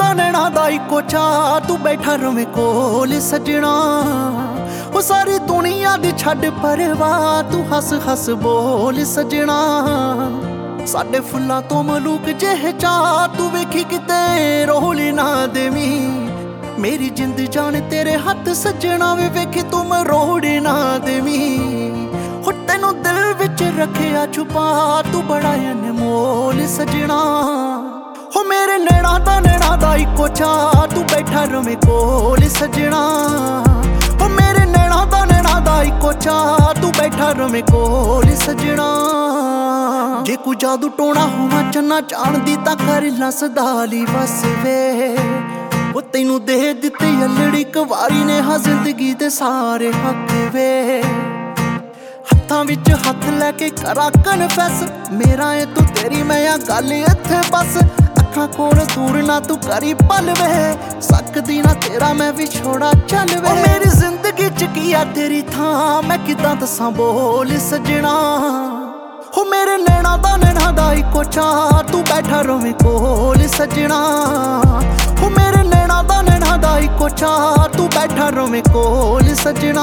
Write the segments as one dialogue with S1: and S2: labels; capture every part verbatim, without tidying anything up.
S1: दा नैना दा इक्को चाह तू बैठा रवें कोल सजना। वो सारी दुनिया दी छड्ड परवाह तू हस हस बोल सजना। साडे फुल्लां तो मलूक जेह चाह तू वेखी किते रोल ना देवी। मेरी जिंद जान तेरे हथ सजना वे वेखी तू मरोड़ ना देवी। हो तैनू दिल विच रखिया छुपा तू बड़ा अनमोल सजना। हो मेरे नैना दा नैना दा इक्को चाह तू बैठा रवें कोल सजना। हो मेरे नैना दा नैना दा इक्को चाह तू बैठा रवें कोल सजना। जे कोई जादू टोना होना चन्ना चांदी तां कर ला सदाली बस वे। वो तैनू दे दित्ती अलड़ी कवारी ने हा जिंदगी दे सारे हक वे। हत्थां विच हत्थ लैके करा कन्फैस मेरा ए तू तेरी मैं आ गल इत्थे बस। अखां कोल दूर ना तू करी पल वे सकदी ना तेरा मैं विछोड़ा चल वे। मेरी जिंदगी च की आ तेरी थां मैं किदां दसां बोल सजना। हो मेरे नैना दा नैना दा इक्को चाह तू बैठा रवें कोल सजना। हो मेरे नैना दा नैना दा इक्को चाह तू बैठा रवें कोल सजना।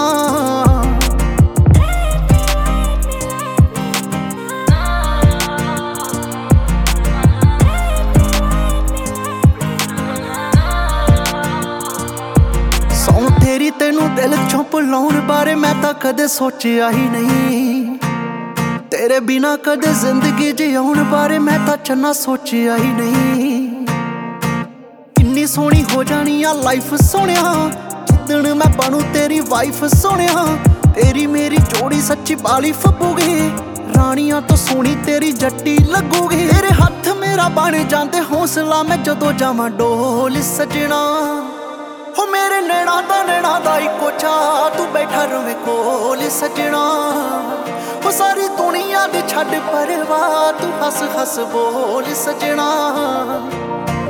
S1: सौं तेरी तैनू दिल चों भुलाउण बारे मैं तां कदे सोचिया ही नहीं। तेरे बिना कदे जिंदगी जिउण बारे मैं तां चन्ना सोचिया ही नहीं। किन्नी सोहनी हो जानी आ लाइफ सोहणिया जिद्दण मैं बनू तेरी वाइफ सोहणिया। तेरी मेरी जोड़ी सच्ची बाली फब्बूगी रानियां तो सोहनी तेरी जट्टी लगूगी। तेरे हत्थ मेरा बन जांदे हौसला मैं जदों जावां डोल सजना। हो मेरे नैना दा नैना दा इक्को चाह तू बैठा रवें कोल सजना। हो सारी दुनिया दी छड्ड परवाह तू हस हस बोल सजना।